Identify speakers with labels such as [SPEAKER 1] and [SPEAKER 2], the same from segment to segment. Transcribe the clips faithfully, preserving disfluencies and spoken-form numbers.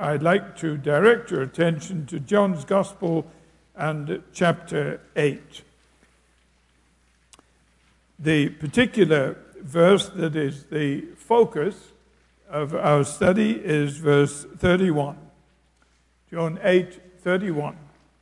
[SPEAKER 1] I'd like to direct your attention to John's Gospel and chapter eight. The particular verse that is the focus of our study is verse thirty-one. John eight thirty-one.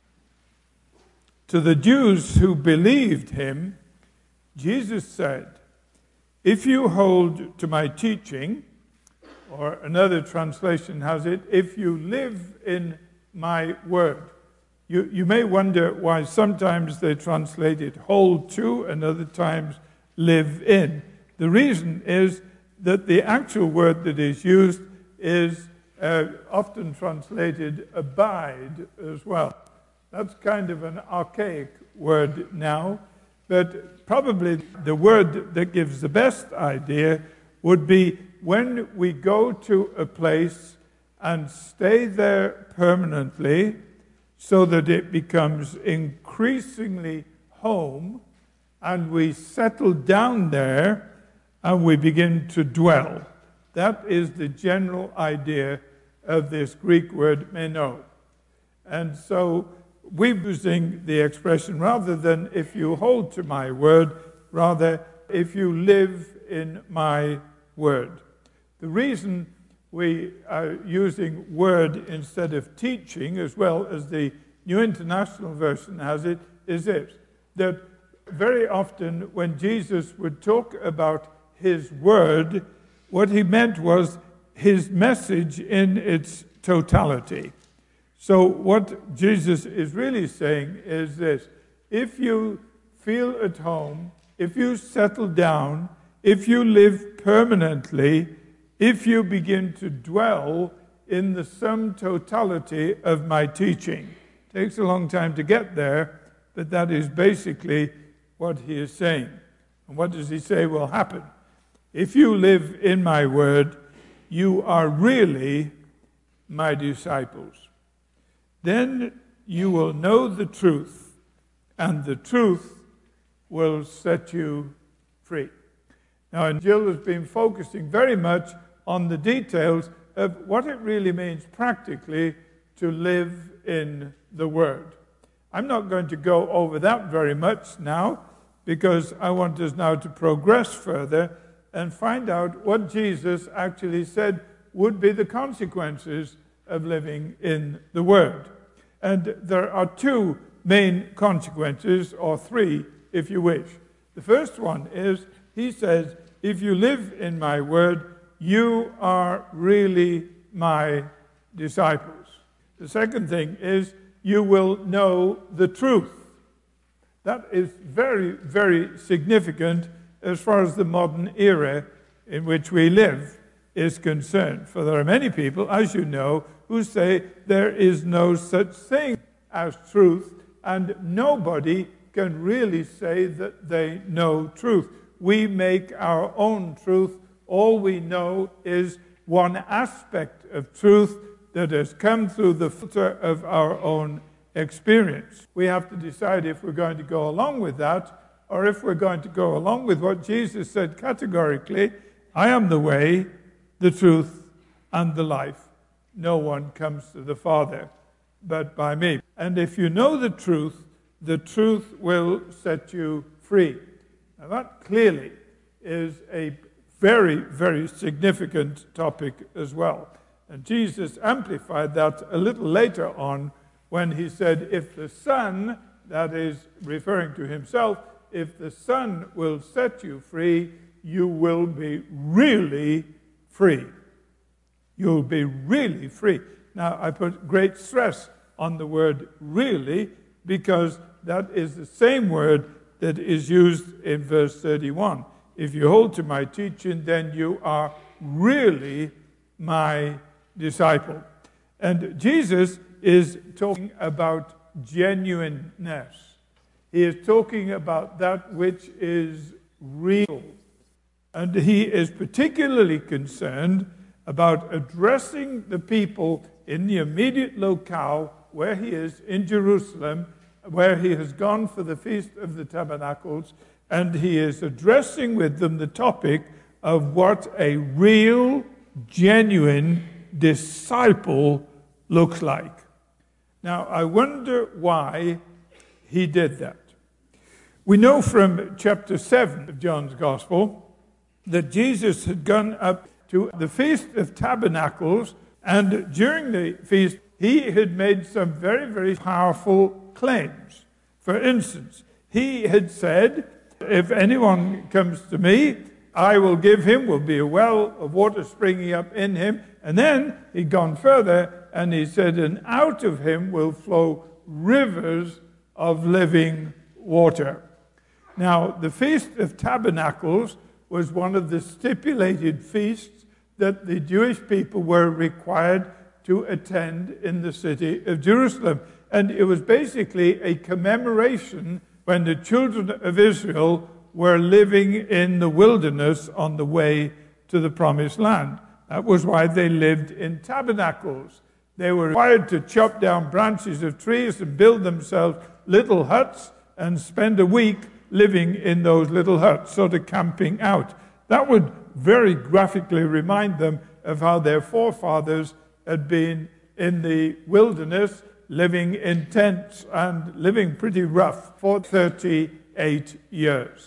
[SPEAKER 1] To the Jews who believed him, Jesus said, "If you hold to my teaching," or another translation has it, "if you live in my word." You, you may wonder why sometimes they translate it hold to and other times live in. The reason is that the actual word that is used is uh, often translated abide as well. That's kind of an archaic word now, but probably the word that gives the best idea would be when we go to a place and stay there permanently so that it becomes increasingly home, and we settle down there and we begin to dwell. That is the general idea of this Greek word meno. And so we're using the expression rather than if you hold to my word, rather if you live in my word. The reason we are using word instead of teaching, as well as the New International Version has it, is this, that very often when Jesus would talk about his word, what he meant was his message in its totality. So what Jesus is really saying is this: if you feel at home, if you settle down, if you live permanently, if you begin to dwell in the sum totality of my teaching. It takes a long time to get there, but that is basically what he is saying. And what does he say will happen? If you live in my word, you are really my disciples. Then you will know the truth, and the truth will set you free. Now, and Jill has been focusing very much on the details of what it really means practically to live in the Word. I'm not going to go over that very much now, because I want us now to progress further and find out what Jesus actually said would be the consequences of living in the Word. And there are two main consequences, or three, if you wish. The first one is, he says, if you live in my word, you are really my disciples. The second thing is, you will know the truth. That is very, very significant as far as the modern era in which we live is concerned. For there are many people, as you know, who say there is no such thing as truth, and nobody can really say that they know truth. We make our own truth. All we know is one aspect of truth that has come through the filter of our own experience. We have to decide if we're going to go along with that, or if we're going to go along with what Jesus said categorically, I am the way, the truth, and the life. No one comes to the Father but by me. And if you know the truth, the truth will set you free. Now that clearly is a very, very significant topic as well. And Jesus amplified that a little later on when he said, if the Son, that is referring to himself, if the Son will set you free, you will be really free. You'll be really free. Now, I put great stress on the word really, because that is the same word that is used in verse thirty-one. If you hold to my teaching, then you are really my disciple. And Jesus is talking about genuineness. He is talking about that which is real. And he is particularly concerned about addressing the people in the immediate locale where he is in Jerusalem, where he has gone for the Feast of the Tabernacles, and he is addressing with them the topic of what a real, genuine disciple looks like. Now, I wonder why he did that. We know from chapter seven of John's Gospel that Jesus had gone up to the Feast of Tabernacles, and during the feast, he had made some very, very powerful claims. For instance, he had said, if anyone comes to me, I will give him, will be a well of water springing up in him. And then he'd gone further, and he said, and out of him will flow rivers of living water. Now, the Feast of Tabernacles was one of the stipulated feasts that the Jewish people were required to attend in the city of Jerusalem. And it was basically a commemoration when the children of Israel were living in the wilderness on the way to the promised land. That was why they lived in tabernacles. They were required to chop down branches of trees and build themselves little huts and spend a week living in those little huts, sort of camping out. That would very graphically remind them of how their forefathers had been in the wilderness, living in tents and living pretty rough for thirty-eight years.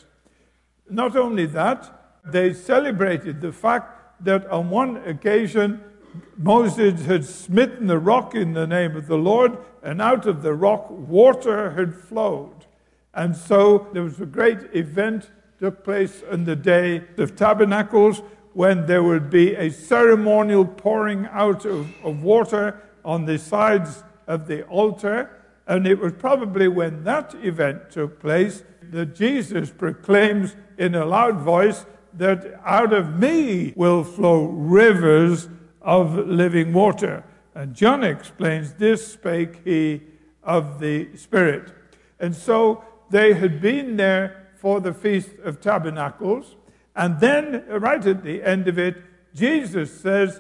[SPEAKER 1] Not only that, they celebrated the fact that on one occasion Moses had smitten the rock in the name of the Lord, and out of the rock water had flowed. And so there was a great event took place on the Day of Tabernacles, when there would be a ceremonial pouring out of, of water on the sides of the altar. And it was probably when that event took place that Jesus proclaims in a loud voice that out of me will flow rivers of living water. And John explains, this spake he of the Spirit. And so they had been there for the Feast of Tabernacles. And then, right at the end of it, Jesus says,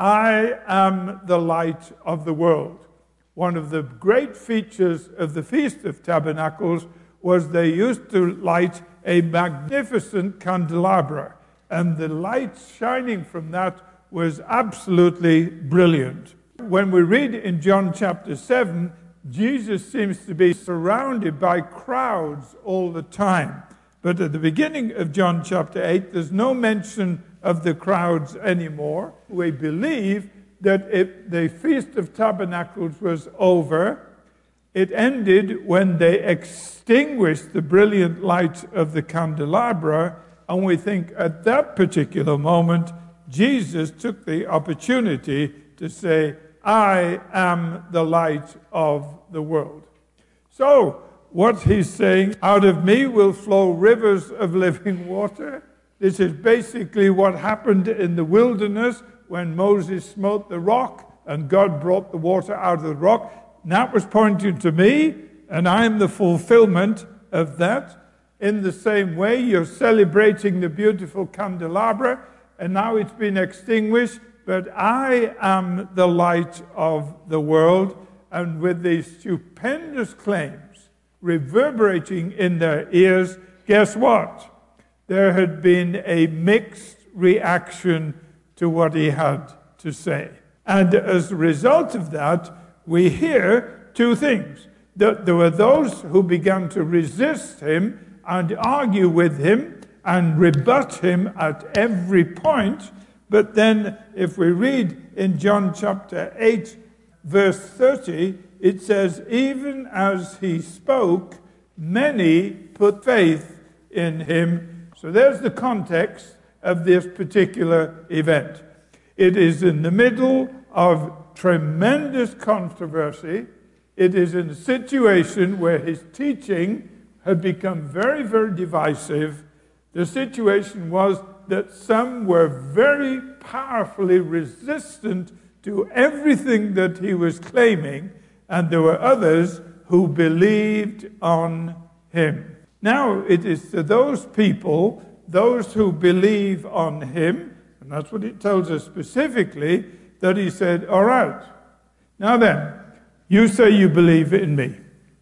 [SPEAKER 1] I am the light of the world. One of the great features of the Feast of Tabernacles was they used to light a magnificent candelabra. And the light shining from that was absolutely brilliant. When we read in John chapter seven, Jesus seems to be surrounded by crowds all the time. But at the beginning of John chapter eight, there's no mention of the crowds anymore. We believe that if the Feast of Tabernacles was over, it ended when they extinguished the brilliant light of the candelabra, and we think at that particular moment, Jesus took the opportunity to say, I am the light of the world. So, what he's saying, out of me will flow rivers of living water. This is basically what happened in the wilderness when Moses smote the rock and God brought the water out of the rock. And that was pointing to me, and I'm the fulfillment of that. In the same way, you're celebrating the beautiful candelabra, and now it's been extinguished, but I am the light of the world. And with these stupendous claims reverberating in their ears, guess what? There had been a mixed reaction to what he had to say. And as a result of that, we hear two things. That there were those who began to resist him and argue with him and rebut him at every point. But then if we read in John chapter eight, verse thirty, it says, even as he spoke, many put faith in him. So there's the context of this particular event. It is in the middle of tremendous controversy. It is in a situation where his teaching had become very, very divisive. The situation was that some were very powerfully resistant to everything that he was claiming, and there were others who believed on him. Now it is to those people, those who believe on him, and that's what it tells us specifically, that he said, all right, now then, you say you believe in me.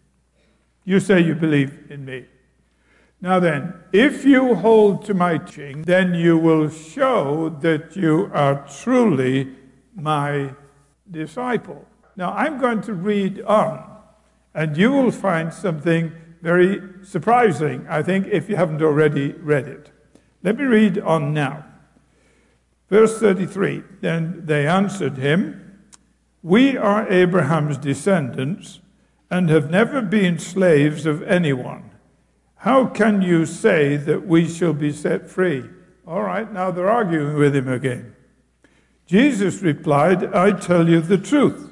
[SPEAKER 1] You say you believe in me. Now then, if you hold to my teaching, then you will show that you are truly my disciple. Now, I'm going to read on, and you will find something very surprising, I think, if you haven't already read it. Let me read on now. Verse thirty-three, then they answered him, "We are Abraham's descendants and have never been slaves of anyone. How can you say that we shall be set free?" All right, now they're arguing with him again. Jesus replied, "I tell you the truth.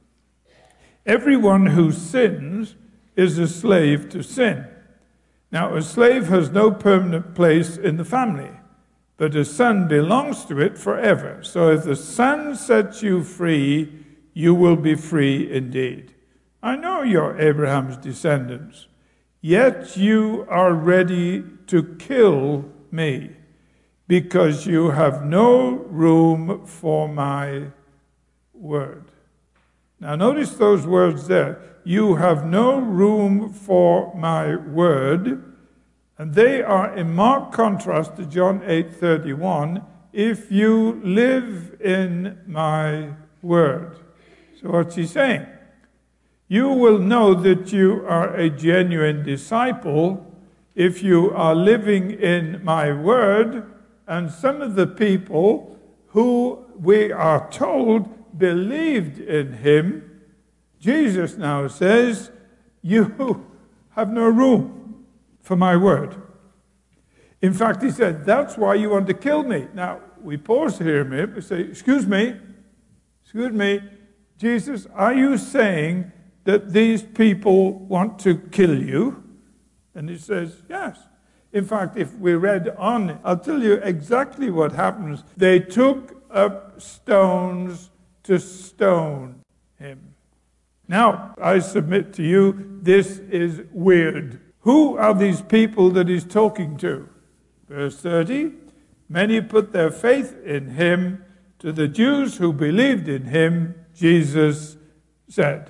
[SPEAKER 1] Everyone who sins is a slave to sin. Now, a slave has no permanent place in the family, but a son belongs to it forever. So if the Son sets you free, you will be free indeed. I know you're Abraham's descendants, yet you are ready to kill me, because you have no room for my word." Now notice those words there. You have no room for my word. And they are in marked contrast to John eight thirty-one. If you live in my word. So what's he saying? You will know that you are a genuine disciple if you are living in my word. And some of the people who we are told believed in him, Jesus now says, you have no room for my word. In fact, he said, that's why you want to kill me. Now, we pause here a minute. We say, excuse me, excuse me, Jesus, are you saying that these people want to kill you? And he says, yes. In fact, if we read on, I'll tell you exactly what happens. They took up stones to stone him. Now, I submit to you, this is weird. Who are these people that he's talking to? Verse thirty, many put their faith in him. To the Jews who believed in him, Jesus said.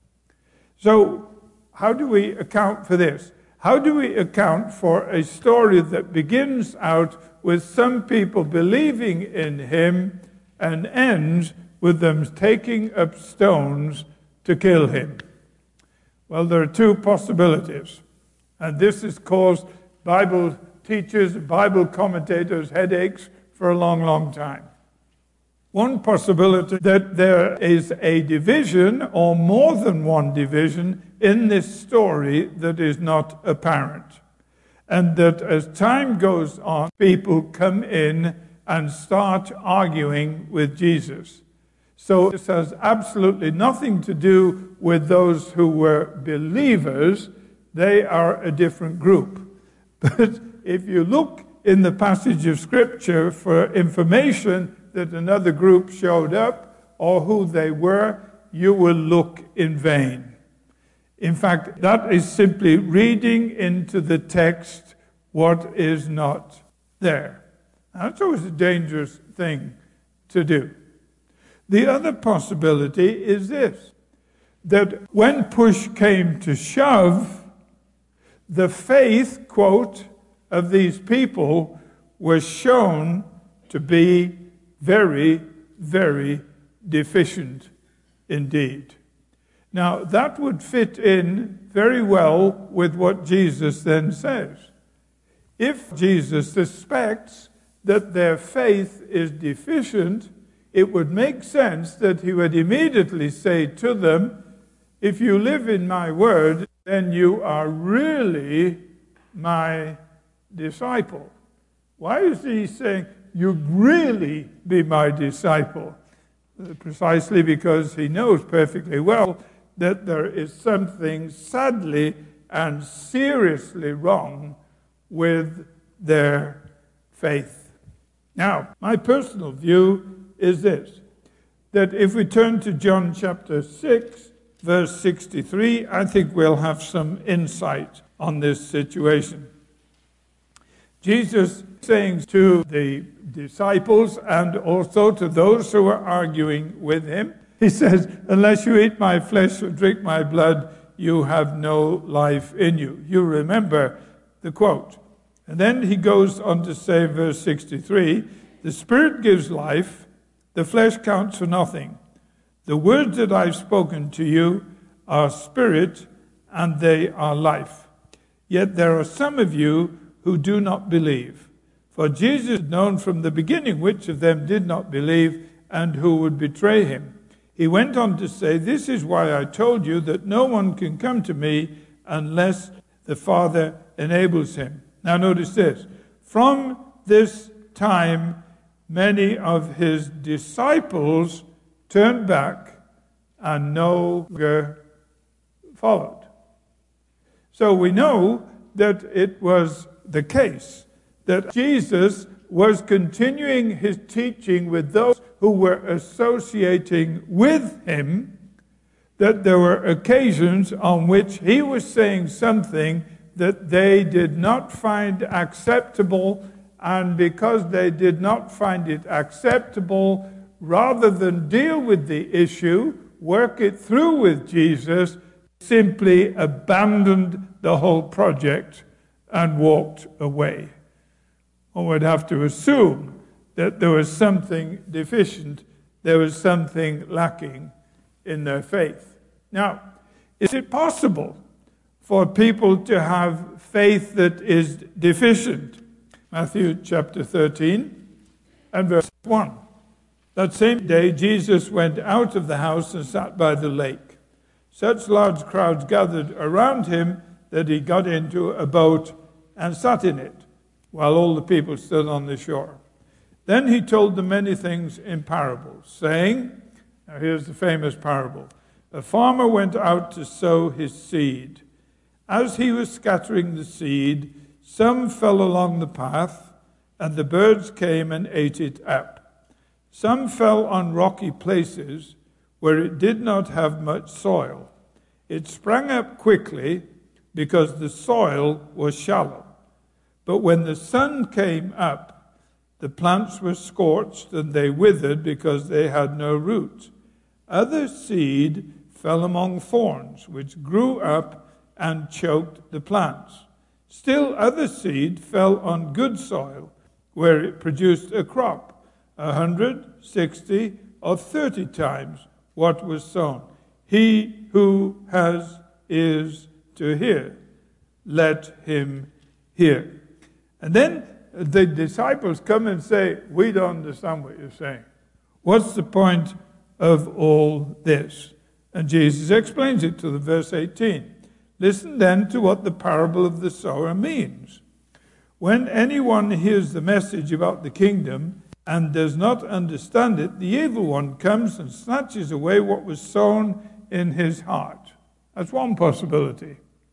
[SPEAKER 1] So, how do we account for this? How do we account for a story that begins out with some people believing in him and ends with them taking up stones to kill him? Well, there are two possibilities. And this has caused Bible teachers, Bible commentators headaches for a long, long time. One possibility that there is a division or more than one division in this story that is not apparent. And that as time goes on, people come in and start arguing with Jesus. So this has absolutely nothing to do with those who were believers. They are a different group. But if you look in the passage of Scripture for information that another group showed up or who they were, you will look in vain. In fact, that is simply reading into the text what is not there. That's always a dangerous thing to do. The other possibility is this, that when push came to shove, the faith, quote, of these people was shown to be very, very deficient indeed. Now, that would fit in very well with what Jesus then says. If Jesus suspects that their faith is deficient, it would make sense that he would immediately say to them, if you live in my word, then you are really my disciple. Why is he saying, you really be my disciple? Precisely because he knows perfectly well that there is something sadly and seriously wrong with their faith. Now, my personal view is this, that if we turn to John chapter six, verse sixty-three, I think we'll have some insight on this situation. Jesus saying to the disciples and also to those who are arguing with him, he says, unless you eat my flesh or drink my blood, you have no life in you. You remember the quote. And then he goes on to say, verse sixty-three, the Spirit gives life, the flesh counts for nothing. The words that I've spoken to you are spirit, and they are life. Yet there are some of you who do not believe. For Jesus had known from the beginning which of them did not believe and who would betray him. He went on to say, this is why I told you that no one can come to me unless the Father enables him. Now notice this. From this time, many of his disciples turned back and no longer followed. So we know that it was the case that Jesus was continuing his teaching with those who were associating with him, that there were occasions on which he was saying something that they did not find acceptable, and because they did not find it acceptable, rather than deal with the issue, work it through with Jesus, simply abandoned the whole project and walked away. One would have to assume that there was something deficient, there was something lacking in their faith. Now, is it possible for people to have faith that is deficient? Matthew chapter thirteen and verse one. That same day Jesus went out of the house and sat by the lake. Such large crowds gathered around him that he got into a boat and sat in it, while all the people stood on the shore. Then he told them many things in parables, saying, now here's the famous parable. A farmer went out to sow his seed. As he was scattering the seed, some fell along the path, and the birds came and ate it up. Some fell on rocky places where it did not have much soil. It sprang up quickly because the soil was shallow. But when the sun came up, the plants were scorched and they withered because they had no root. Other seed fell among thorns, which grew up and choked the plants. Still other seed fell on good soil, where it produced a crop, a hundred, sixty, or thirty times what was sown. He who has ears to hear, let him hear. And then the disciples come and say, we don't understand what you're saying. What's the point of all this? And Jesus explains it to them, verse eighteen. Listen then to what the parable of the sower means. When anyone hears the message about the kingdom and does not understand it, the evil one comes and snatches away what was sown in his heart. That's one possibility.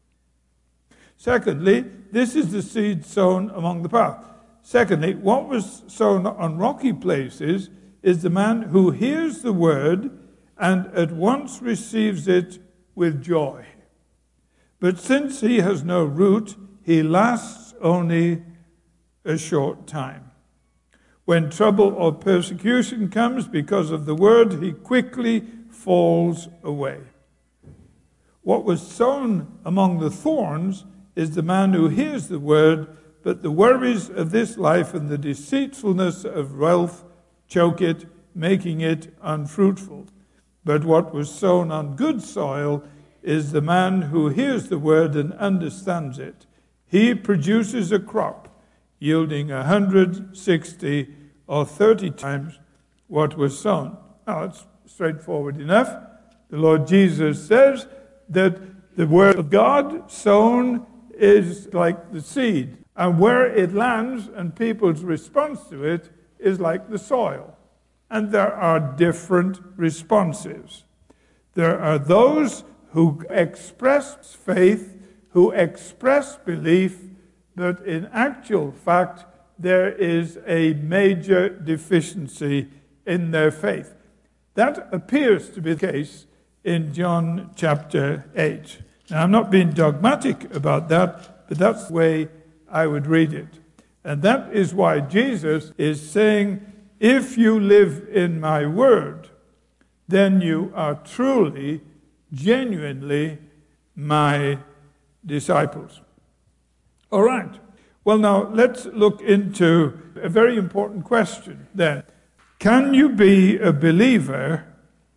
[SPEAKER 1] Secondly, this is the seed sown among the path. Secondly, what was sown on rocky places is the man who hears the word and at once receives it with joy. But since he has no root, he lasts only a short time. When trouble or persecution comes because of the word, he quickly falls away. What was sown among the thorns is the man who hears the word, but the worries of this life and the deceitfulness of wealth choke it, making it unfruitful. But what was sown on good soil is the man who hears the word and understands it. He produces a crop yielding a hundred, sixty, or thirty times what was sown. Now, it's straightforward enough. The Lord Jesus says that the word of God sown is like the seed, and where it lands and people's response to it is like the soil. And there are different responses. There are those who express faith, who express belief, but in actual fact, there is a major deficiency in their faith. That appears to be the case in John chapter eight. Now, I'm not being dogmatic about that, but that's the way I would read it. And that is why Jesus is saying, if you live in my word, then you are truly, genuinely my disciples. All right. Well, now, let's look into a very important question then. Can you be a believer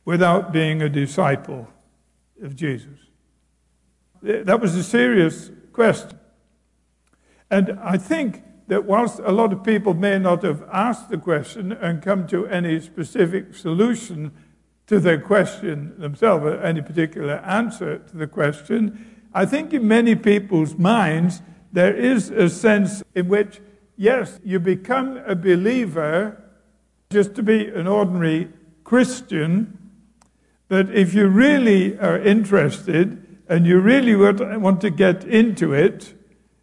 [SPEAKER 1] without being a disciple of Jesus? That was a serious question. And I think that whilst a lot of people may not have asked the question and come to any specific solution to their question themselves, or any particular answer to the question, I think in many people's minds there is a sense in which, yes, you become a believer just to be an ordinary Christian, but if you really are interested and you really want to get into it,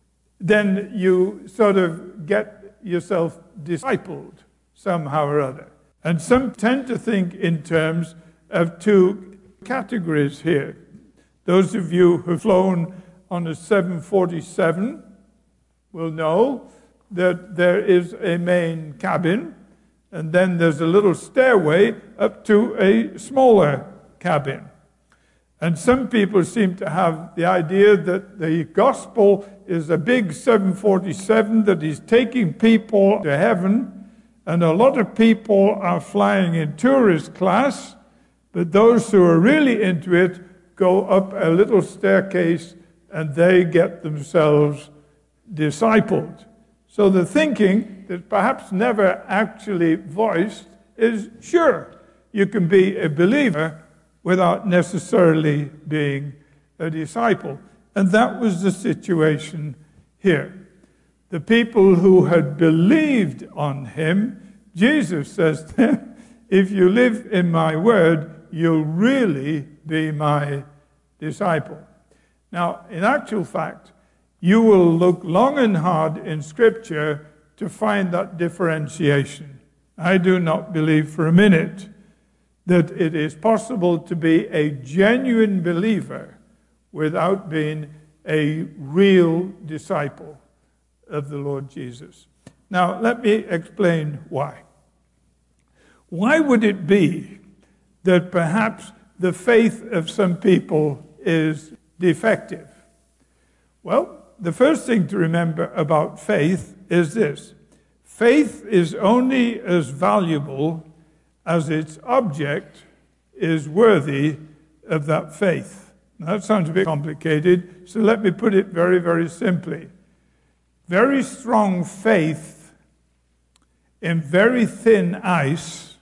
[SPEAKER 1] then you sort of get yourself discipled somehow or other. And some tend to think in terms of two categories here. Those of you who've flown on a seven forty-seven will know that there is a main cabin, and then there's a little stairway up to a smaller cabin. And some people seem to have the idea that the gospel is a big seven forty-seven that is taking people to heaven, and a lot of people are flying in tourist class, but those who are really into it go up a little staircase and they get themselves discipled. So the thinking that perhaps never actually voiced is, sure, you can be a believer without necessarily being a disciple. And that was the situation here. The people who had believed on him, Jesus says to them, if you live in my word, you'll really be my disciple. Now, in actual fact, you will look long and hard in Scripture to find that differentiation. I do not believe for a minute that it is possible to be a genuine believer without being a real disciple of the Lord Jesus. Now, let me explain why. Why would it be that perhaps the faith of some people is defective? Well, the first thing to remember about faith is this. Faith is only as valuable as its object is worthy of that faith. Now, that sounds a bit complicated, so let me put it very, very simply. Very strong faith in very thin ice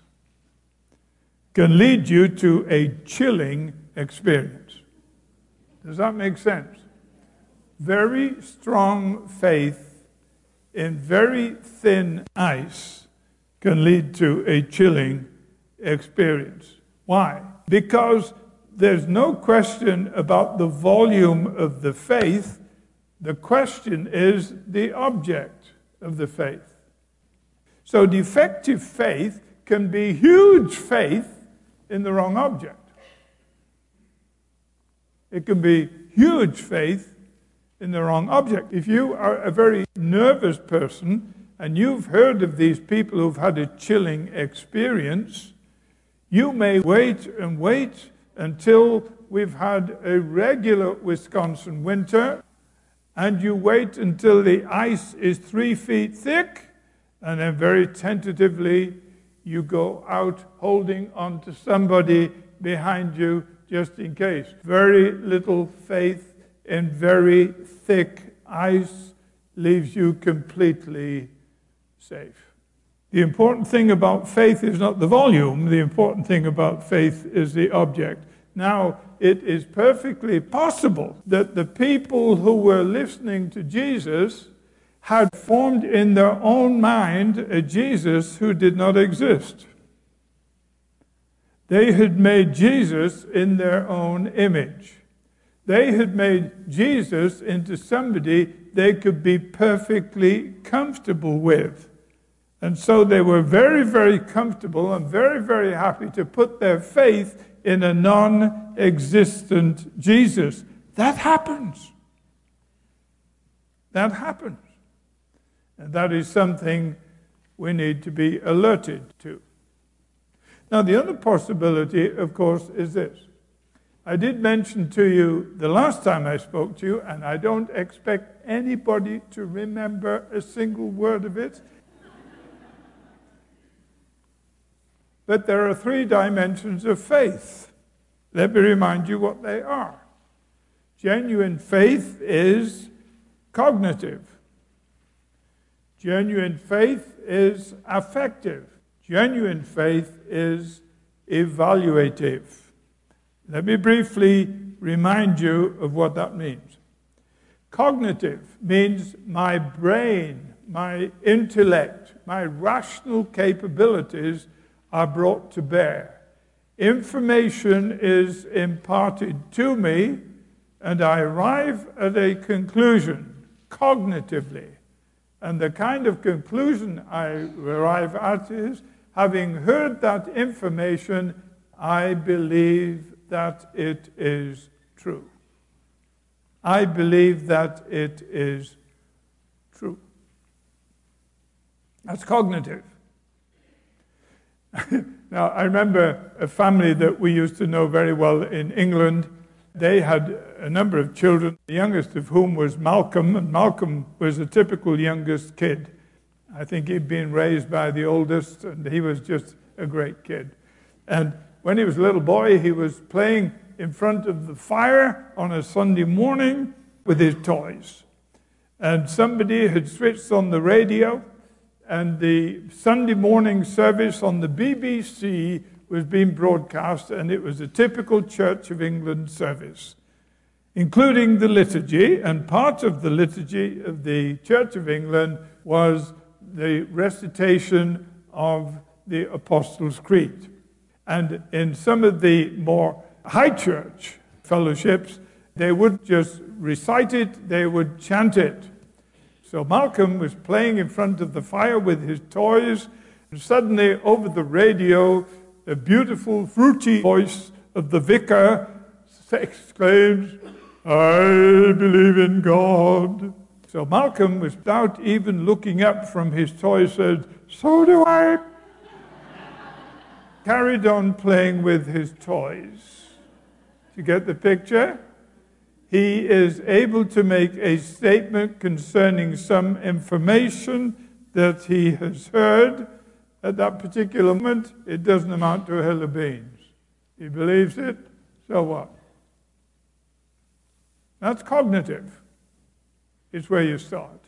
[SPEAKER 1] can lead you to a chilling experience. Does that make sense? Very strong faith in very thin ice can lead to a chilling experience. Why? Because there's no question about the volume of the faith. The question is the object of the faith. So defective faith can be huge faith in the wrong object. It can be huge faith in the wrong object. If you are a very nervous person and you've heard of these people who've had a chilling experience, you may wait and wait until we've had a regular Wisconsin winter, and you wait until the ice is three feet thick, and then very tentatively you go out holding on to somebody behind you just in case. Very little faith in very thick ice leaves you completely safe. The important thing about faith is not the volume. The important thing about faith is the object. Now, it is perfectly possible that the people who were listening to Jesus had formed in their own mind a Jesus who did not exist. They had made Jesus in their own image. They had made Jesus into somebody they could be perfectly comfortable with. And so they were very, very comfortable and very, very happy to put their faith in a non-existent Jesus. That happens. That happens. And that is something we need to be alerted to. Now, the other possibility, of course, is this. I did mention to you the last time I spoke to you, and I don't expect anybody to remember a single word of it. But there are three dimensions of faith. Let me remind you what they are. Genuine faith is cognitive. Genuine faith is affective. Genuine faith is evaluative. Let me briefly remind you of what that means. Cognitive means my brain, my intellect, my rational capabilities are brought to bear. Information is imparted to me, and I arrive at a conclusion cognitively. And the kind of conclusion I arrive at is, having heard that information, I believe that it is true. I believe that it is true. That's cognitive. Now, I remember a family that we used to know very well in England. They had a number of children, the youngest of whom was Malcolm, and Malcolm was a typical youngest kid. I think he'd been raised by the oldest, and he was just a great kid. And when he was a little boy, he was playing in front of the fire on a Sunday morning with his toys. And somebody had switched on the radio, and the Sunday morning service on the B B C was being broadcast, and it was a typical Church of England service, including the liturgy, and part of the liturgy of the Church of England was the recitation of the Apostles' Creed. And in some of the more high church fellowships, they would just recite it, they would chant it. So Malcolm was playing in front of the fire with his toys, and suddenly over the radio, the beautiful, fruity voice of the vicar exclaims, "I believe in God." So Malcolm, without even looking up from his toys, said, "So do I." Carried on playing with his toys. You get the picture? He is able to make a statement concerning some information that he has heard. At that particular moment, it doesn't amount to a hill of beans. He believes it, so what? That's cognitive. It's where you start.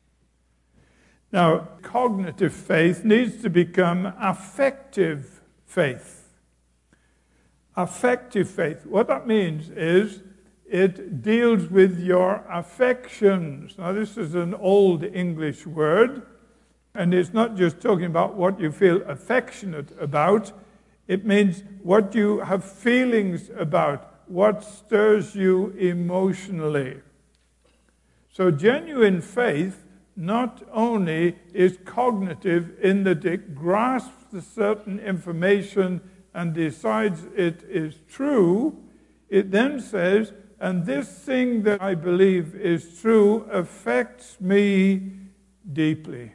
[SPEAKER 1] Now, cognitive faith needs to become affective faith. Affective faith. What that means is it deals with your affections. Now, this is an old English word, and it's not just talking about what you feel affectionate about. It means what you have feelings about, what stirs you emotionally. So genuine faith not only is cognitive in that it grasps a certain information and decides it is true, it then says, and this thing that I believe is true affects me deeply.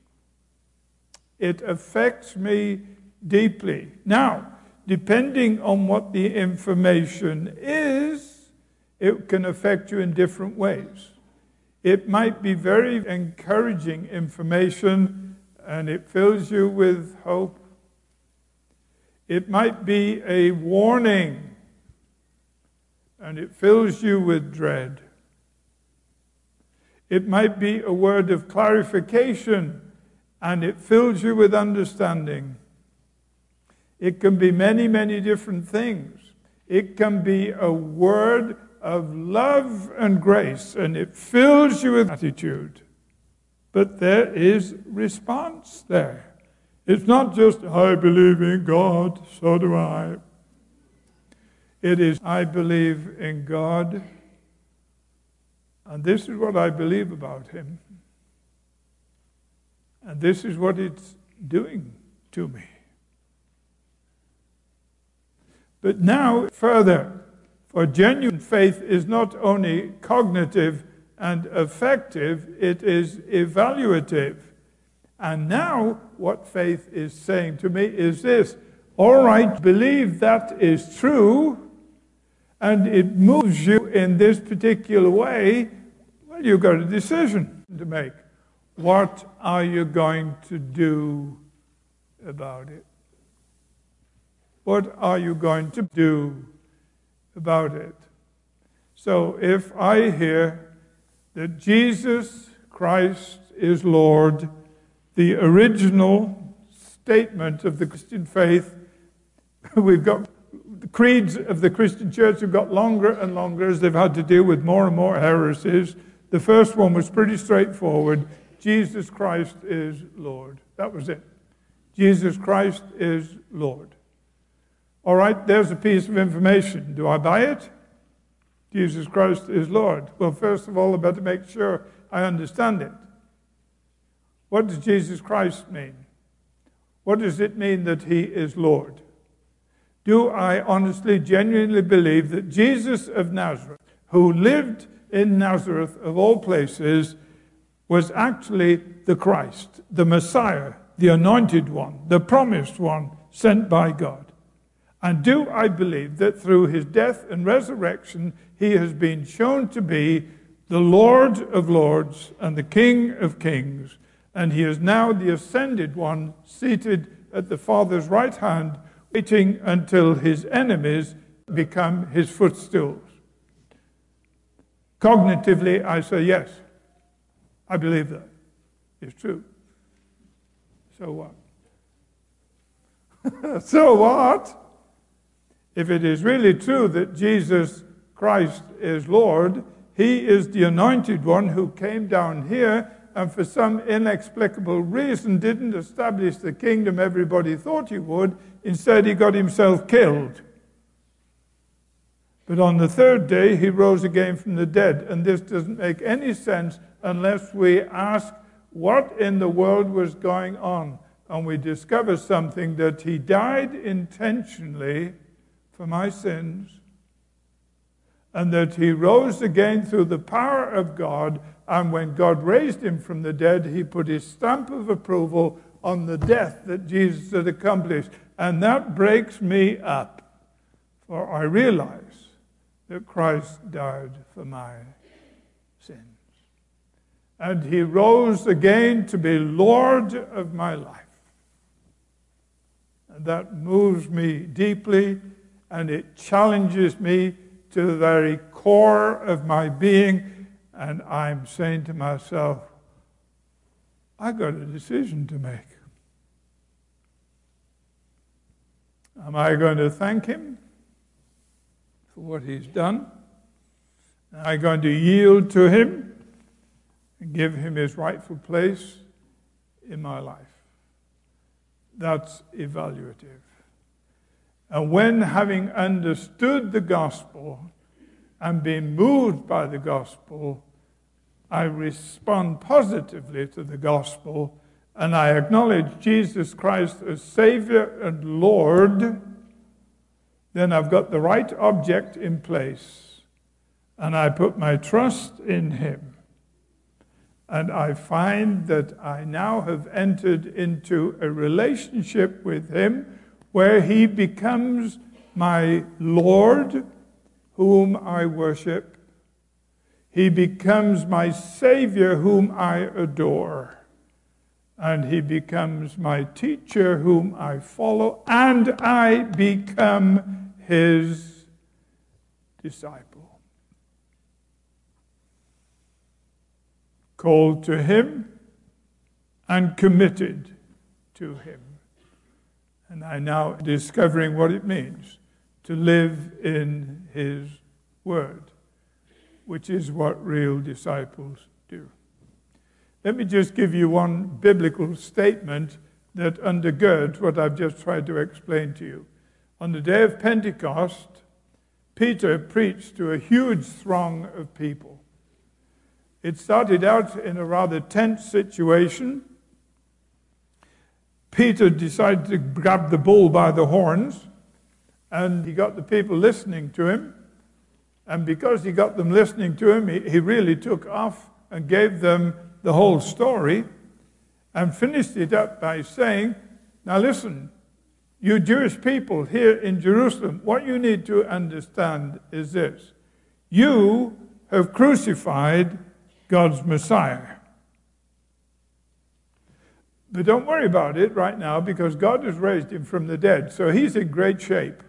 [SPEAKER 1] It affects me deeply. Now, depending on what the information is, it can affect you in different ways. It might be very encouraging information, and it fills you with hope. It might be a warning, and it fills you with dread. It might be a word of clarification, and it fills you with understanding. It can be many, many different things. It can be a word of love and grace, and it fills you with gratitude. But there is response there. It's not just, I believe in God, so do I. It is, I believe in God, and this is what I believe about Him. And this is what it's doing to me. But now, further, for genuine faith is not only cognitive and affective, it is evaluative. And now, what faith is saying to me is this: all right, believe that is true, and it moves you in this particular way. Well, you've got a decision to make. What are you going to do about it? What are you going to do about it? So if I hear that Jesus Christ is Lord, the original statement of the Christian faith, we've got the creeds of the Christian church have got longer and longer as they've had to deal with more and more heresies. The first one was pretty straightforward. Jesus Christ is Lord. That was it. Jesus Christ is Lord. All right, there's a piece of information. Do I buy it? Jesus Christ is Lord. Well, first of all, I better make sure I understand it. What does Jesus Christ mean? What does it mean that he is Lord? Do I honestly, genuinely believe that Jesus of Nazareth, who lived in Nazareth of all places, was actually the Christ, the Messiah, the anointed one, the promised one, sent by God? And do I believe that through his death and resurrection, he has been shown to be the Lord of lords and the King of kings, and he is now the ascended one, seated at the Father's right hand, waiting until his enemies become his footstools? Cognitively, I say yes. I believe that. It's true. So what? So what? If it is really true that Jesus Christ is Lord, he is the anointed one who came down here and for some inexplicable reason didn't establish the kingdom everybody thought he would. Instead, he got himself killed. But on the third day, he rose again from the dead. And this doesn't make any sense unless we ask what in the world was going on. And we discover something, that he died intentionally for my sins, and that he rose again through the power of God, and when God raised him from the dead, he put his stamp of approval on the death that Jesus had accomplished. And that breaks me up, for I realize that Christ died for my sins. And he rose again to be Lord of my life. And that moves me deeply, and it challenges me to the very core of my being. And I'm saying to myself, I got a decision to make. Am I going to thank him for what he's done? Am I going to yield to him and give him his rightful place in my life? That's evaluative. And when, having understood the gospel and been moved by the gospel, I respond positively to the gospel, and I acknowledge Jesus Christ as Savior and Lord, then I've got the right object in place, and I put my trust in him. And I find that I now have entered into a relationship with him where he becomes my Lord, whom I worship. He becomes my Savior, whom I adore. And he becomes my teacher, whom I follow. And I become his disciple. Called to him and committed to him. And I'm now discovering what it means to live in his word, which is what real disciples do. Let me just give you one biblical statement that undergirds what I've just tried to explain to you. On the day of Pentecost, Peter preached to a huge throng of people. It started out in a rather tense situation. Peter decided to grab the bull by the horns, and he got the people listening to him. And because he got them listening to him, he, he really took off and gave them the whole story and finished it up by saying, now listen, you Jewish people here in Jerusalem, what you need to understand is this. You have crucified God's Messiah. But don't worry about it right now, because God has raised him from the dead, so he's in great shape.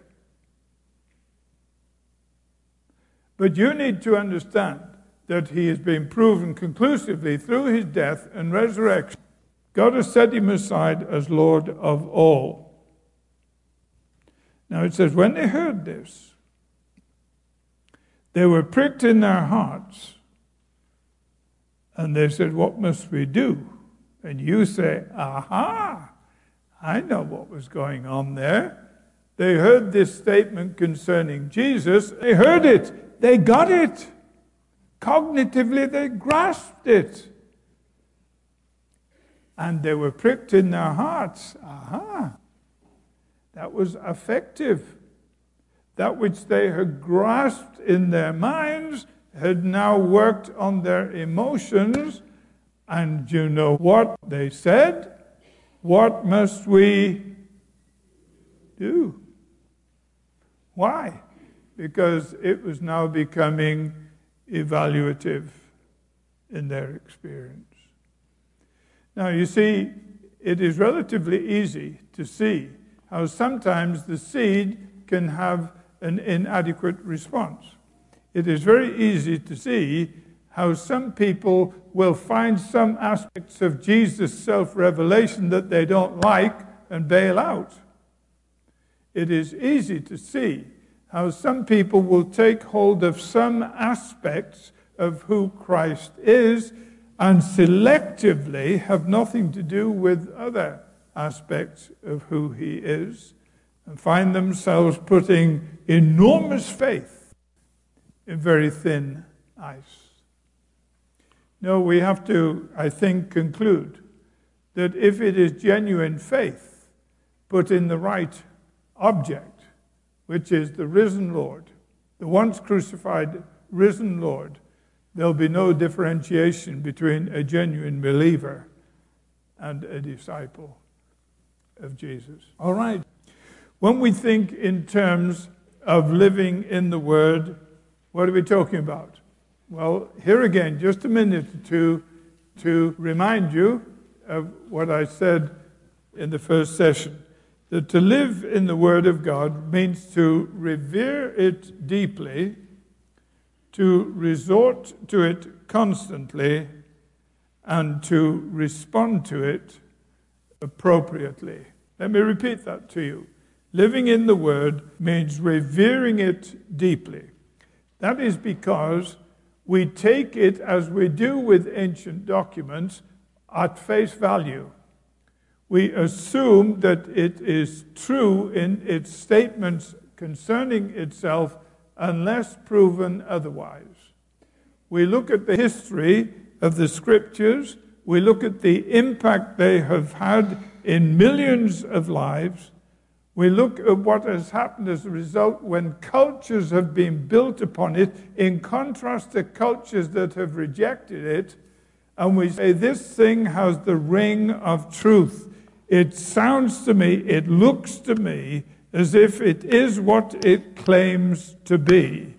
[SPEAKER 1] But you need to understand that he has been proven conclusively through his death and resurrection. God has set him aside as Lord of all. Now it says, when they heard this, they were pricked in their hearts, and they said, what must we do? And you say, aha, I know what was going on there. They heard this statement concerning Jesus. They heard it. They got it. Cognitively, they grasped it. And they were pricked in their hearts. Aha. That was effective. That which they had grasped in their minds had now worked on their emotions. And you know what they said? What must we do? Why? Because it was now becoming evaluative in their experience. Now, you see, it is relatively easy to see how sometimes the seed can have an inadequate response. It is very easy to see how some people will find some aspects of Jesus' self-revelation that they don't like and bail out. It is easy to see how some people will take hold of some aspects of who Christ is and selectively have nothing to do with other aspects of who he is, and find themselves putting enormous faith in very thin ice. No, we have to, I think, conclude that if it is genuine faith put in the right object, which is the risen Lord, the once crucified risen Lord, there'll be no differentiation between a genuine believer and a disciple of Jesus. All right. When we think in terms of living in the Word, what are we talking about? Well, here again, just a minute or two to remind you of what I said in the first session, that to live in the Word of God means to revere it deeply, to resort to it constantly, and to respond to it appropriately. Let me repeat that to you. Living in the Word means revering it deeply. That is because we take it, as we do with ancient documents, at face value. We assume that it is true in its statements concerning itself unless proven otherwise. We look at the history of the Scriptures, we look at the impact they have had in millions of lives, we look at what has happened as a result when cultures have been built upon it, in contrast to cultures that have rejected it, and we say, this thing has the ring of truth. It sounds to me, it looks to me, as if it is what it claims to be.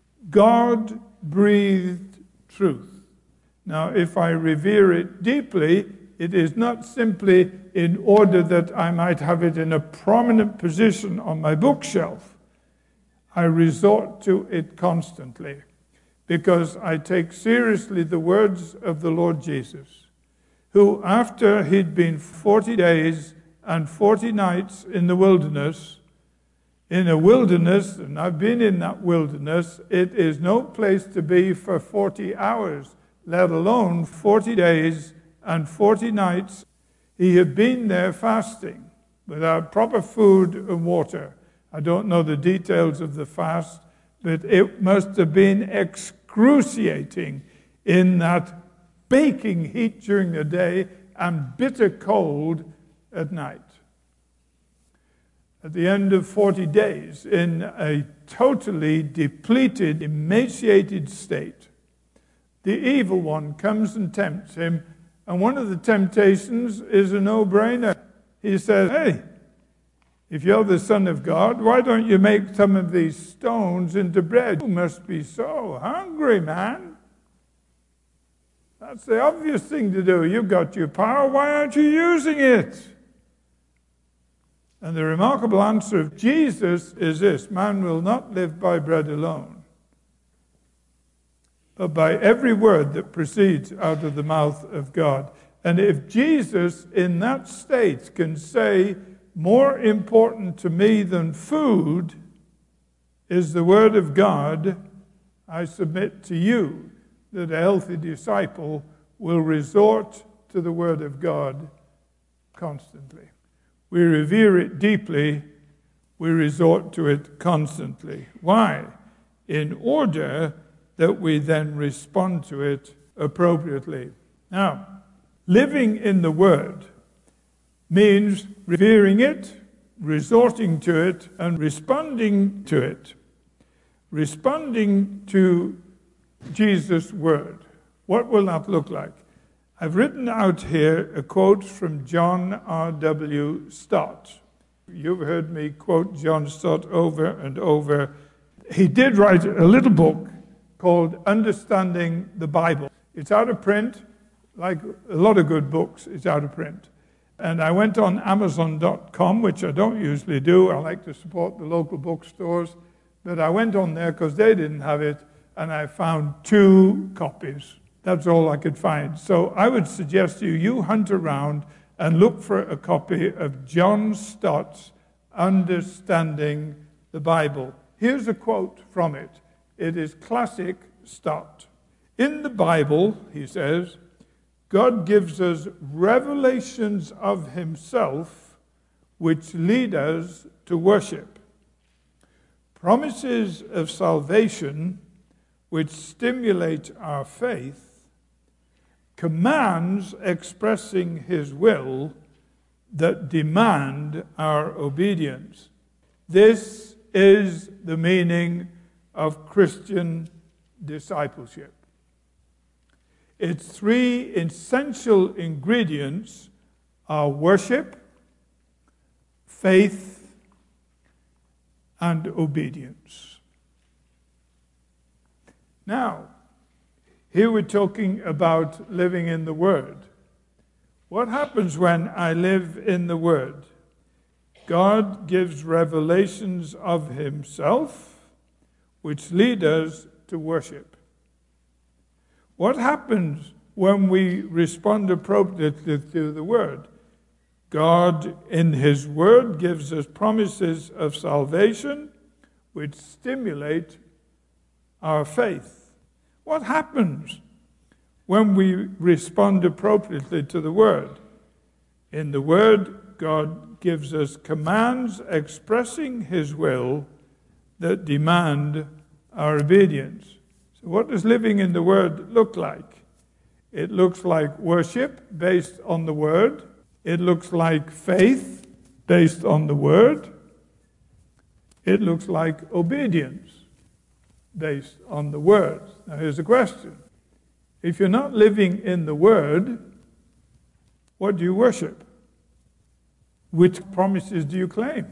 [SPEAKER 1] God-breathed truth. Now, if I revere it deeply, it is not simply in order that I might have it in a prominent position on my bookshelf. I resort to it constantly because I take seriously the words of the Lord Jesus, who, after he'd been forty days and forty nights in the wilderness, in a wilderness, and I've been in that wilderness, it is no place to be for forty hours, let alone forty days and forty nights. He had been there fasting without proper food and water. I don't know the details of the fast, but it must have been excruciating in that baking heat during the day and bitter cold at night. At the end of forty days, in a totally depleted, emaciated state, the evil one comes and tempts him. And one of the temptations is a no-brainer. He says, hey, if you're the Son of God, why don't you make some of these stones into bread? You must be so hungry, man. That's the obvious thing to do. You've got your power, why aren't you using it? And the remarkable answer of Jesus is this: man will not live by bread alone, but by every word that proceeds out of the mouth of God. And if Jesus in that state can say, more important to me than food is the word of God, I submit to you that a healthy disciple will resort to the word of God constantly. We revere it deeply, we resort to it constantly. Why? In order that we then respond to it appropriately. Now, living in the Word means revering it, resorting to it, and responding to it. Responding to Jesus' Word. What will that look like? I've written out here a quote from John R W Stott. You've heard me quote John Stott over and over. He did write a little book called Understanding the Bible. It's out of print, like a lot of good books, it's out of print. And I went on Amazon dot com, which I don't usually do. I like to support the local bookstores. But I went on there because they didn't have it, and I found two copies. That's all I could find. So I would suggest to you, you hunt around and look for a copy of John Stott's Understanding the Bible. Here's a quote from it. It is classic Stott. In the Bible, he says, God gives us revelations of himself which lead us to worship, promises of salvation which stimulate our faith, commands expressing his will that demand our obedience. This is the meaning of Christian discipleship. Its three essential ingredients are worship, faith, and obedience. Now, here we're talking about living in the Word. What happens when I live in the Word? God gives revelations of himself which lead us to worship. What happens when we respond appropriately to the Word? God, in his Word, gives us promises of salvation which stimulate our faith. What happens when we respond appropriately to the Word? In the Word, God gives us commands expressing his will that demand our obedience. So what does living in the Word look like? It looks like worship based on the Word. It looks like faith based on the Word. It looks like obedience based on the Word. Now here's the question. If you're not living in the Word, what do you worship? Which promises do you claim?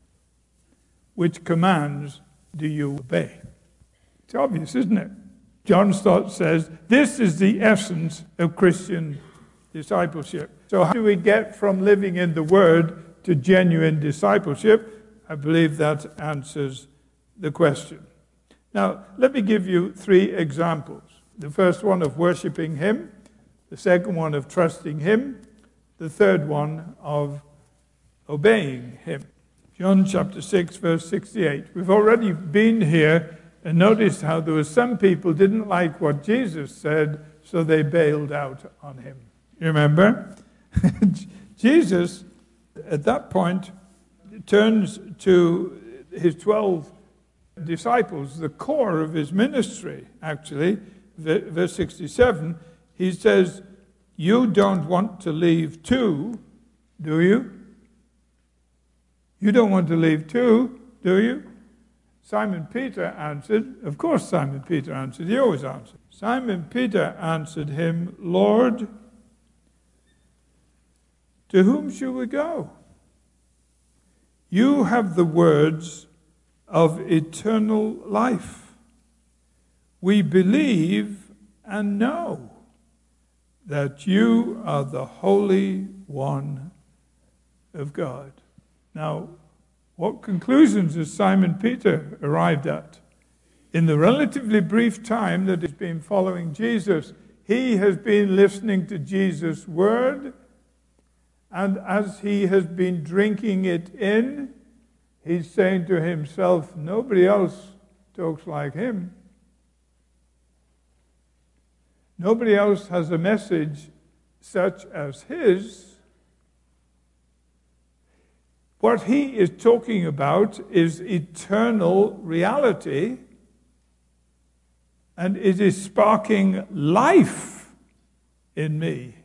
[SPEAKER 1] Which commands do you obey? It's obvious, isn't it? John Stott says, this is the essence of Christian discipleship. So how do we get from living in the Word to genuine discipleship? I believe that answers the question. Now, let me give you three examples. The first one of worshiping him, the second one of trusting him, the third one of obeying him. John chapter six, verse sixty-eight. We've already been here and noticed how there were some people who didn't like what Jesus said, so they bailed out on him. You remember? Jesus, at that point, turns to his twelve disciples, the core of his ministry, actually. Verse sixty-seven, he says, you don't want to leave too, do you? You don't want to leave too, do you? Simon Peter answered, of course Simon Peter answered, he always answered. Simon Peter answered him, Lord, to whom shall we go? You have the words of eternal life. We believe and know that you are the Holy One of God. Now, what conclusions has Simon Peter arrived at? In the relatively brief time that he's been following Jesus, he has been listening to Jesus' word, and as he has been drinking it in, he's saying to himself, nobody else talks like him. Nobody else has a message such as his. What he is talking about is eternal reality, and it is sparking life in me.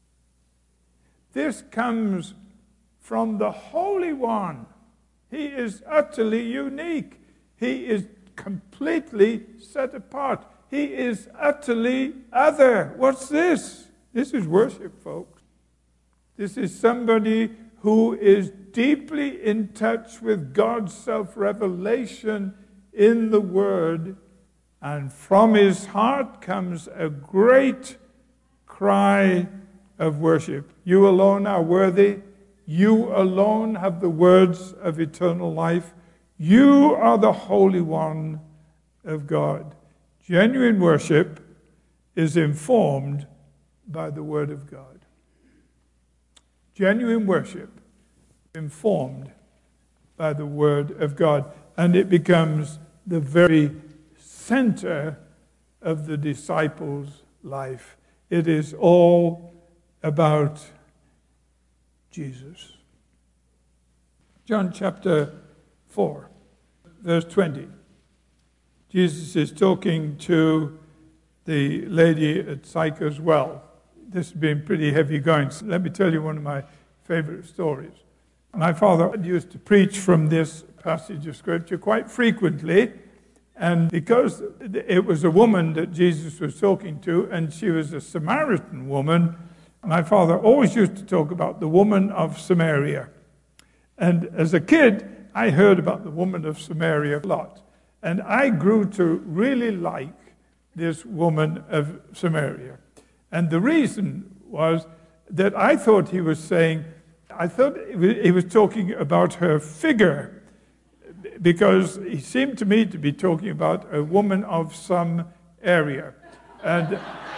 [SPEAKER 1] This comes from the Holy One. He is utterly unique. He is completely set apart. He is utterly other. What's this? This is worship, folks. This is somebody who is deeply in touch with God's self-revelation in the Word, and from his heart comes a great cry of worship. You alone are worthy. You alone have the words of eternal life. You are the Holy One of God. Genuine worship is informed by the Word of God. Genuine worship informed by the Word of God. And it becomes the very center of the disciples' life. It is all about Jesus. John chapter four, verse twenty. Jesus is talking to the lady at Sychar's well. This has been pretty heavy going. So let me tell you one of my favorite stories. My father used to preach from this passage of Scripture quite frequently, and because it was a woman that Jesus was talking to, and she was a Samaritan woman, my father always used to talk about the woman of Samaria. And as a kid, I heard about the woman of Samaria a lot. And I grew to really like this woman of Samaria. And the reason was that I thought he was saying, I thought he was talking about her figure, because he seemed to me to be talking about a woman of some area. And,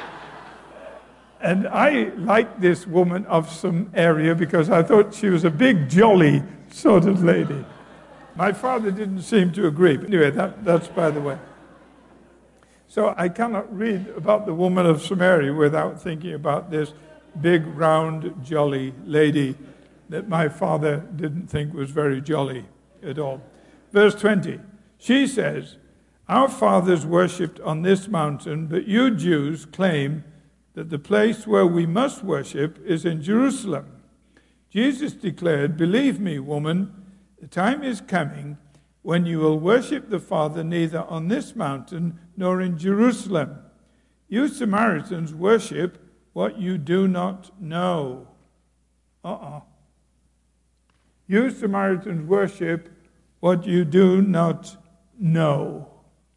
[SPEAKER 1] and I liked this woman of some area because I thought she was a big, jolly sort of lady. My father didn't seem to agree. But anyway, that, that's by the way. So I cannot read about the woman of Samaria without thinking about this big, round, jolly lady that my father didn't think was very jolly at all. Verse twenty, she says, our fathers worshipped on this mountain, but you Jews claim that the place where we must worship is in Jerusalem. Jesus declared, believe me, woman, the time is coming when you will worship the Father neither on this mountain nor in Jerusalem. You Samaritans worship what you do not know. Uh-uh. You Samaritans worship what you do not know.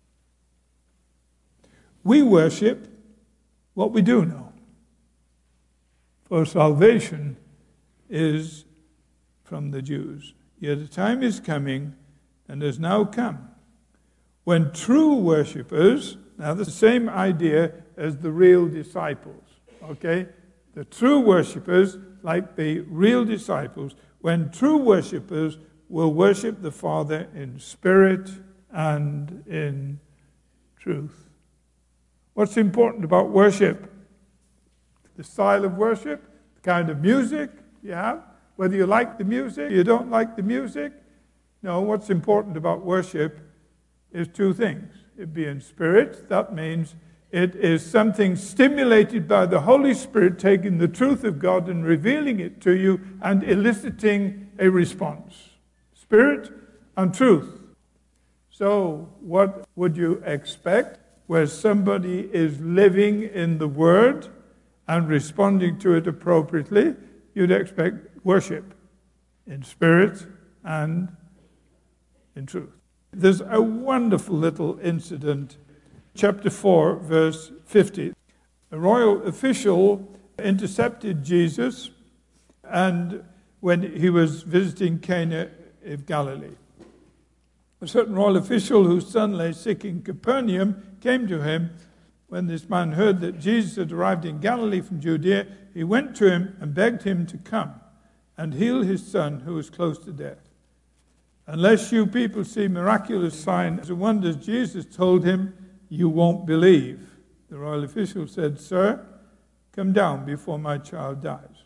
[SPEAKER 1] We worship what we do know. For salvation is from the Jews. Yet a time is coming, and has now come, when true worshippers, now the same idea as the real disciples, okay? The true worshippers, like the real disciples, when true worshippers will worship the Father in spirit and in truth. What's important about worship? The style of worship, the kind of music you have, whether you like the music, you don't like the music. No, what's important about worship is two things. It be in spirit, that means it is something stimulated by the Holy Spirit, taking the truth of God and revealing it to you and eliciting a response. Spirit and truth. So what would you expect where somebody is living in the Word and responding to it appropriately? You'd expect worship in spirit and in truth. There's a wonderful little incident, chapter four, verse fifty. A royal official intercepted Jesus and when he was visiting Cana of Galilee. A certain royal official whose son lay sick in Capernaum came to him. When this man heard that Jesus had arrived in Galilee from Judea, he went to him and begged him to come and heal his son who was close to death. Unless you people see miraculous signs and wonders, Jesus told him, you won't believe. The royal official said, Sir, come down before my child dies.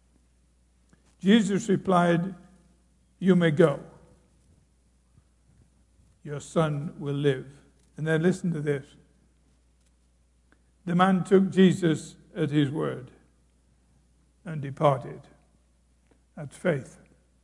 [SPEAKER 1] Jesus replied, you may go. Your son will live. And then listen to this. The man took Jesus at his word and departed. That's faith.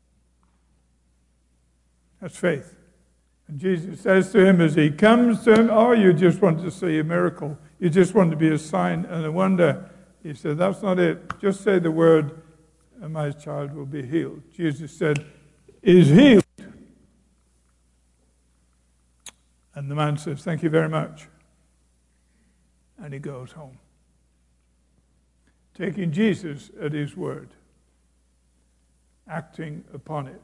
[SPEAKER 1] That's faith. And Jesus says to him as he comes to him, oh, you just want to see a miracle. You just want to be a sign and a wonder. He said, that's not it. Just say the word and my child will be healed. Jesus said, is healed. And the man says, thank you very much. And he goes home. Taking Jesus at his word. Acting upon it.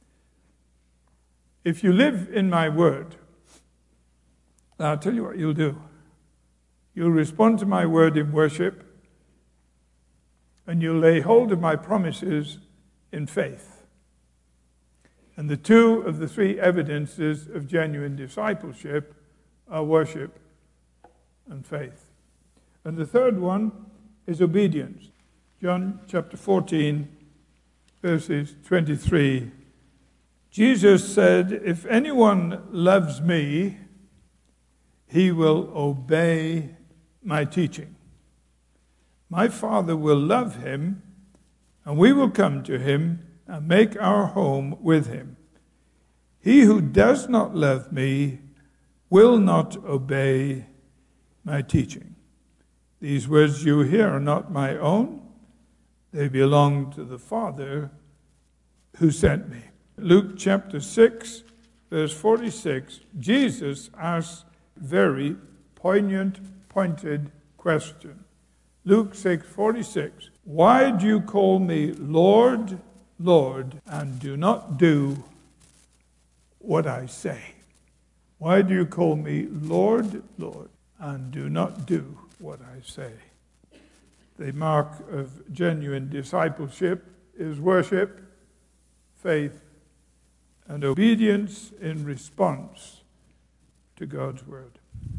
[SPEAKER 1] If you live in my word, I'll tell you what you'll do. You'll respond to my word in worship, and you'll lay hold of my promises in faith. And the two of the three evidences of genuine discipleship are worship and faith. And the third one is obedience. John chapter fourteen, verses twenty-three. Jesus said, if anyone loves me, he will obey my teaching. My Father will love him, and we will come to him and make our home with him. He who does not love me will not obey my teaching. These words you hear are not my own. They belong to the Father who sent me. Luke chapter six, verse forty-six, Jesus asks a very poignant, pointed question. Luke six forty-six, why do you call me Lord, Lord, and do not do what I say? Why do you call me Lord, Lord, and do not do what I say? The mark of genuine discipleship is worship, faith, and obedience in response to God's word.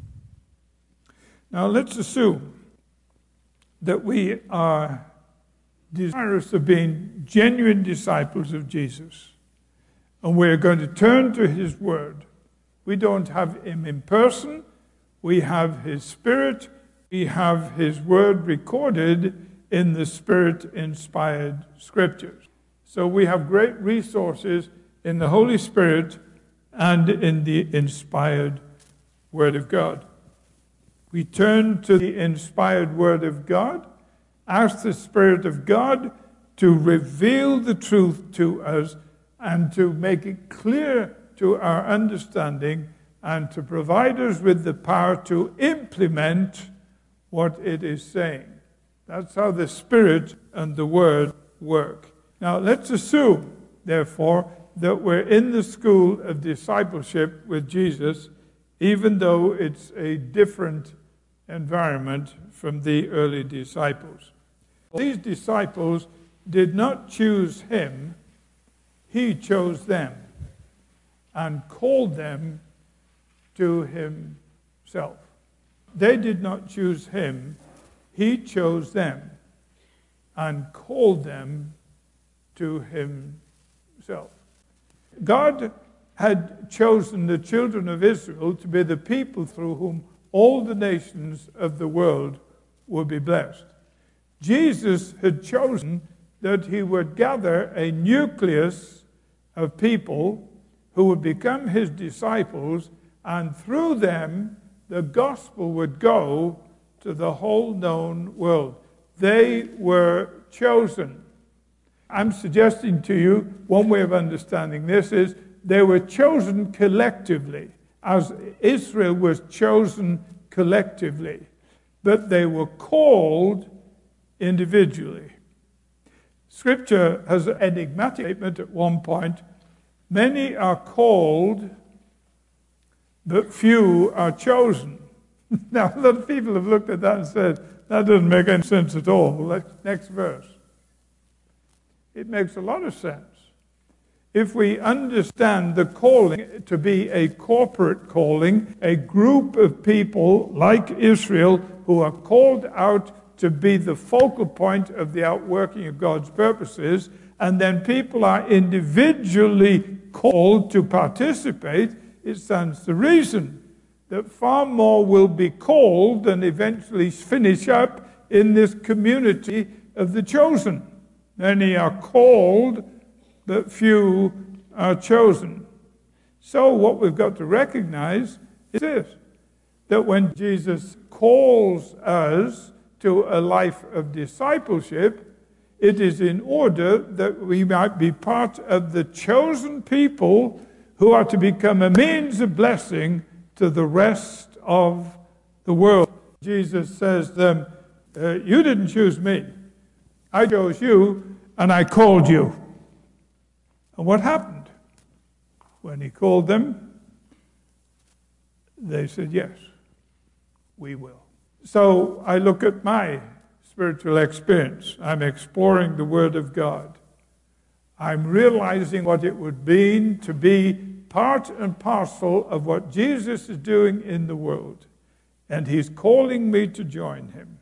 [SPEAKER 1] Now let's assume that we are desirous of being genuine disciples of Jesus, and we're going to turn to his word. We don't have him in person. We have his spirit. We have his word recorded in the Spirit-inspired scriptures. So we have great resources in the Holy Spirit and in the inspired Word of God. We turn to the inspired Word of God, ask the Spirit of God to reveal the truth to us and to make it clear to our understanding and to provide us with the power to implement what it is saying. That's how the Spirit and the Word work. Now let's assume, therefore, that we're in the school of discipleship with Jesus, even though it's a different environment from the early disciples. These disciples did not choose him, he chose them and called them to himself. They did not choose him, he chose them and called them to himself. God had chosen the children of Israel to be the people through whom all the nations of the world would be blessed. Jesus had chosen that he would gather a nucleus of people who would become his disciples, and through them the gospel would go to the whole known world. They were chosen. I'm suggesting to you, one way of understanding this is they were chosen collectively, as Israel was chosen collectively. But they were called individually. Scripture has an enigmatic statement at one point. Many are called, but few are chosen. Now, a lot of people have looked at that and said, that doesn't make any sense at all. Next verse. It makes a lot of sense. If we understand the calling to be a corporate calling, a group of people like Israel who are called out to be the focal point of the outworking of God's purposes, and then people are individually called to participate, it stands to reason that far more will be called and eventually finish up in this community of the chosen. Many are called, but few are chosen. So what we've got to recognize is this, that when Jesus calls us to a life of discipleship, it is in order that we might be part of the chosen people who are to become a means of blessing to the rest of the world. Jesus says to them, uh, you didn't choose me. I chose you, and I called you. And what happened? When he called them, they said, yes, we will. So I look at my spiritual experience. I'm exploring the Word of God. I'm realizing what it would mean to be part and parcel of what Jesus is doing in the world. And he's calling me to join him.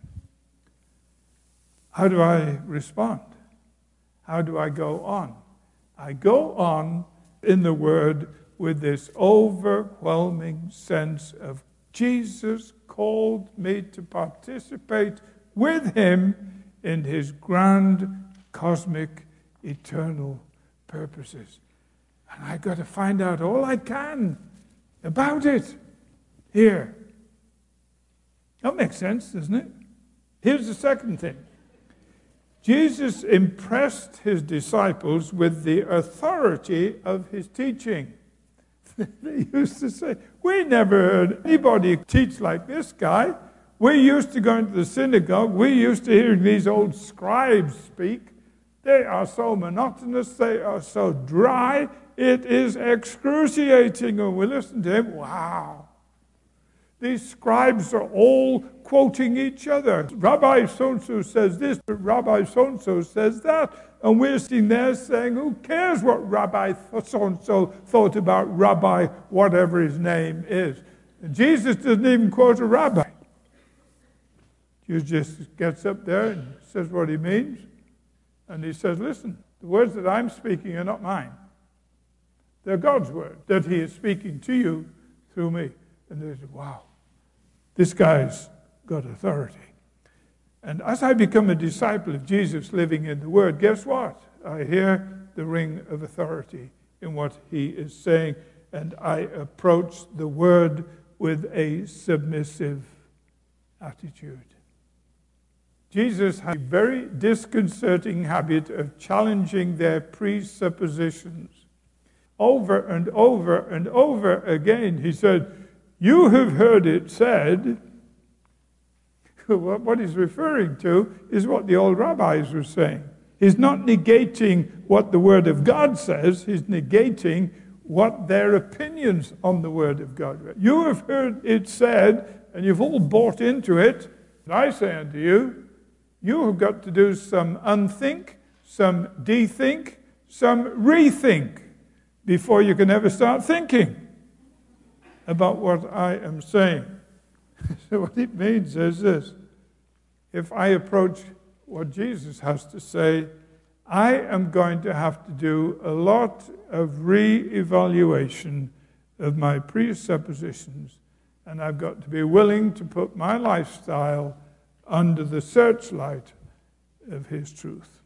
[SPEAKER 1] How do I respond? How do I go on? I go on in the Word with this overwhelming sense of Jesus called me to participate with him in his grand, cosmic, eternal purposes. And I've got to find out all I can about it here. That makes sense, doesn't it? Here's the second thing. Jesus impressed his disciples with the authority of his teaching. They used to say, we never heard anybody teach like this guy. We used to go into the synagogue. We used to hear these old scribes speak. They are so monotonous. They are so dry. It is excruciating. And we listen to him. Wow. These scribes are all quoting each other. Rabbi so-and-so says this, but Rabbi so-and-so says that. And we're sitting there saying, who cares what Rabbi so-and-so thought about Rabbi, whatever his name is. And Jesus doesn't even quote a rabbi. Jesus just gets up there and says what he means. And he says, listen, the words that I'm speaking are not mine. They're God's words that he is speaking to you through me. And they said, wow, this guy's got authority. And as I become a disciple of Jesus living in the Word, guess what? I hear the ring of authority in what he is saying, and I approach the Word with a submissive attitude. Jesus had a very disconcerting habit of challenging their presuppositions. Over and over and over again, he said, you have heard it said. What he's referring to is what the old rabbis were saying. He's not negating what the Word of God says. He's negating what their opinions on the Word of God were. You have heard it said, and you've all bought into it. And I say unto you, you have got to do some unthink, some de-think, some rethink before you can ever start thinking about what I am saying. So what it means is this. If I approach what Jesus has to say, I am going to have to do a lot of re-evaluation of my presuppositions, and I've got to be willing to put my lifestyle under the searchlight of his truth.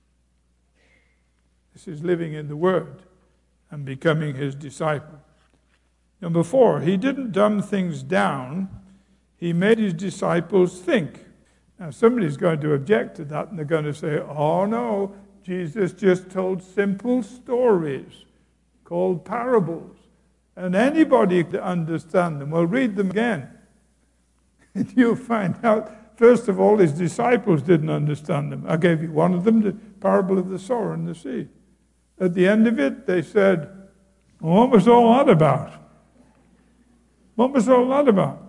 [SPEAKER 1] This is living in the Word and becoming his disciple. Number four, he didn't dumb things down. He made his disciples think. Now, somebody's going to object to that, and they're going to say, oh, no, Jesus just told simple stories called parables, and anybody can understand them. Well, read them again, and you'll find out First of all, his disciples didn't understand them. I gave you one of them, the parable of the sower and the seed. At the end of it, they said, well, what was all that about? What was all that about?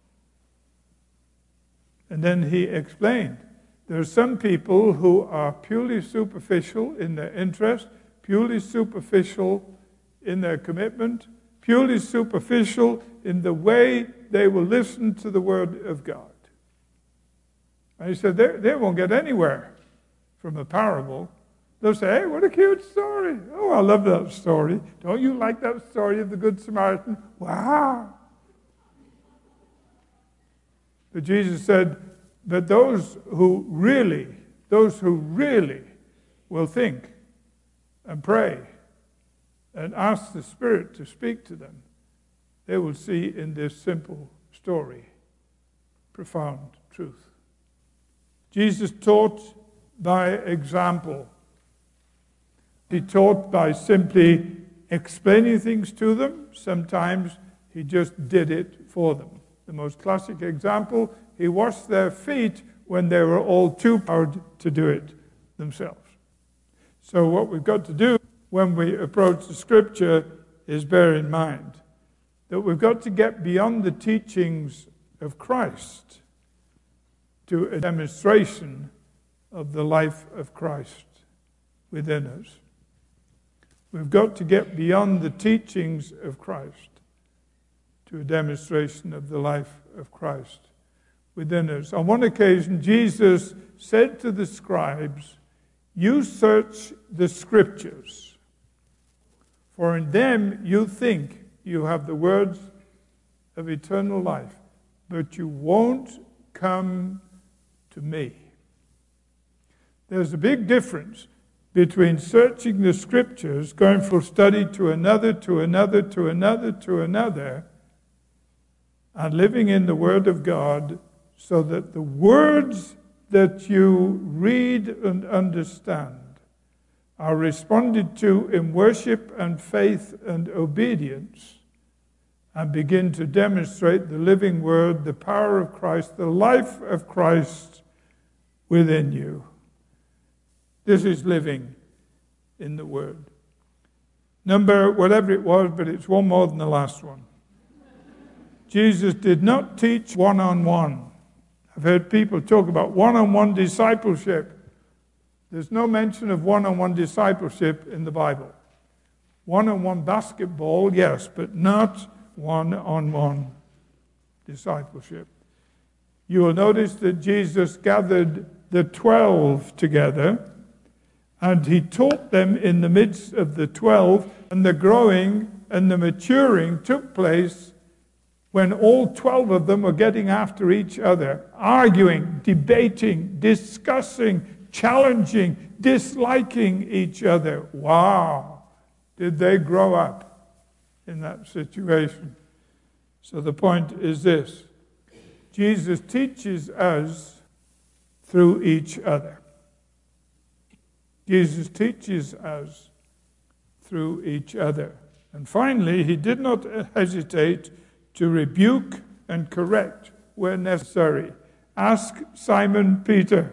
[SPEAKER 1] And then he explained, there are some people who are purely superficial in their interest, purely superficial in their commitment, purely superficial in the way they will listen to the Word of God. And he said, they, they won't get anywhere from a parable. They'll say, hey, what a cute story. Oh, I love that story. Don't you like that story of the Good Samaritan? Wow. But Jesus said, but those who really, those who really will think and pray and ask the Spirit to speak to them, they will see in this simple story profound truth. Jesus taught by example. He taught by simply explaining things to them. Sometimes he just did it for them. The most classic example, he washed their feet when they were all too proud to do it themselves. So what we've got to do when we approach the Scripture is bear in mind that we've got to get beyond the teachings of Christ to a demonstration of the life of Christ within us. We've got to get beyond the teachings of Christ to a demonstration of the life of Christ within us. On one occasion, Jesus said to the scribes, you search the Scriptures, for in them you think you have the words of eternal life, but you won't come to me. There's a big difference between searching the Scriptures, going from study to another, to another, to another, to another, and living in the Word of God so that the words that you read and understand are responded to in worship and faith and obedience, and begin to demonstrate the living Word, the power of Christ, the life of Christ within you. This is living in the Word. Number whatever it was, but it's one more than the last one. Jesus did not teach one-on-one. I've heard people talk about one-on-one discipleship. There's no mention of one-on-one discipleship in the Bible. One-on-one basketball, yes, but not one-on-one discipleship. You will notice that Jesus gathered the twelve together, and he taught them in the midst of the twelve, and the growing and the maturing took place when all twelve of them were getting after each other, arguing, debating, discussing, challenging, disliking each other. Wow, did they grow up in that situation. So the point is this: Jesus teaches us through each other. Jesus teaches us through each other. And finally, he did not hesitate to rebuke and correct where necessary. Ask Simon Peter.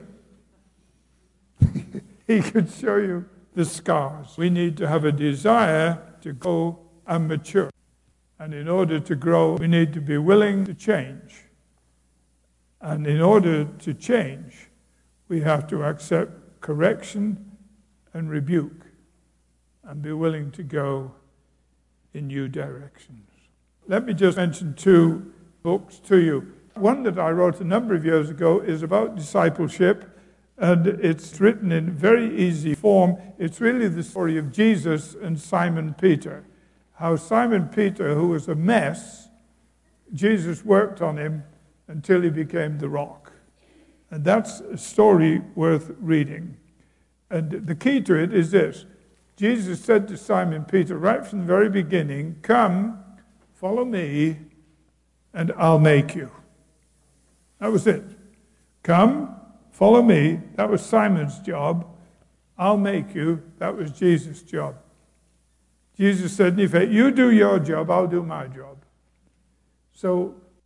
[SPEAKER 1] He could show you the scars. We need to have a desire to go and mature. And in order to grow, we need to be willing to change. And in order to change, we have to accept correction and rebuke and be willing to go in new directions. Let me just mention two books to you. One that I wrote a number of years ago is about discipleship, and it's written in very easy form. It's really the story of Jesus and Simon Peter. How Simon Peter, who was a mess, Jesus worked on him until he became the rock. And that's a story worth reading. And the key to it is this. Jesus said to Simon Peter right from the very beginning, come, follow me, and I'll make you. That was it. Come, follow me. That was Simon's job. I'll make you. That was Jesus' job. Jesus said, in effect, you do your job, I'll do my job. So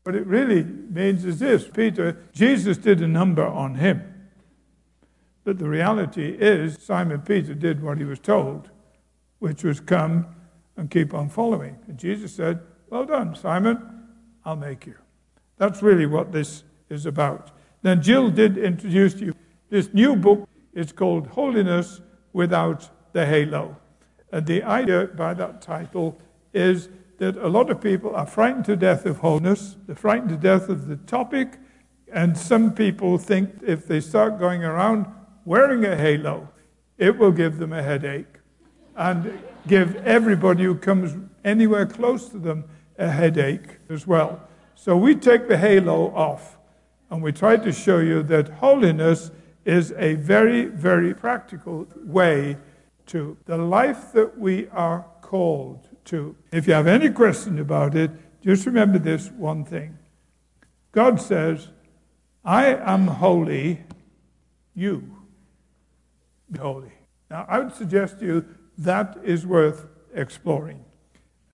[SPEAKER 1] What it really means is this: Peter, Jesus did a number on him. But the reality is, Simon Peter did what he was told, which was come and keep on following. And Jesus said, well done, Simon, I'll make you. That's really what this is about. Then Jill did introduce to you this new book. It's called Holiness Without the Halo. And the idea by that title is that a lot of people are frightened to death of holiness. They're frightened to death of the topic. And some people think if they start going around wearing a halo, it will give them a headache and give everybody who comes anywhere close to them a headache as well. So we take the halo off, and we try to show you that holiness is a very, very practical way to the life that we are called to. If you have any question about it, just remember this one thing. God says, I am holy, you be holy. Now, I would suggest to you that is worth exploring.